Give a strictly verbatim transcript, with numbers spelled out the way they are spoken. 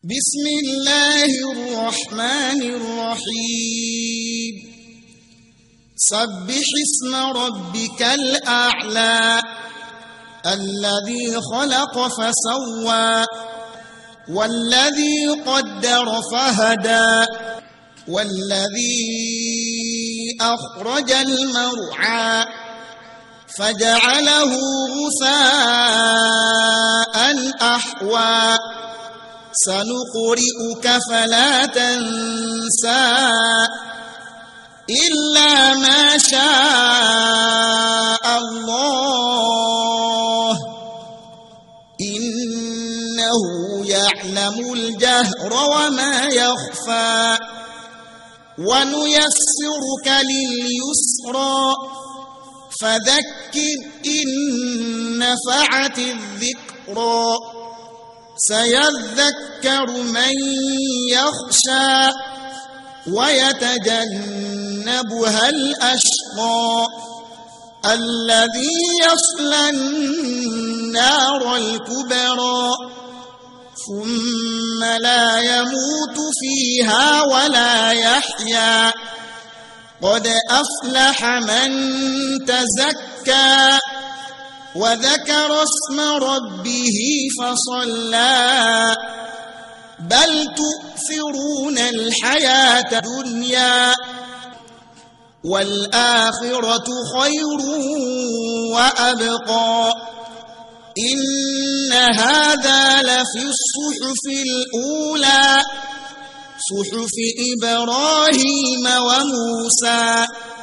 بسم الله الرحمن الرحيم سبح اسم ربك الأعلى الذي خلق فسوى والذي قدر فهدى والذي أخرج المرعى فجعله غثاء أحوى سنقرئك فلا تنسى إلا ما شاء الله إنه يعلم الجهر وما يخفى ونيسرك لليسرى فذكر إن نفعت الذكرى سيذكر من يخشى ويتجنبها الأشقى الذي يصلى النار الكبرى ثم لا يموت فيها ولا يحيا قد أفلح من تزكى وذكر اسم ربه فصلى بل تؤثرون الحياة الدنيا والآخرة خير وأبقى إن هذا لفي الصحف الأولى صحف إبراهيم وموسى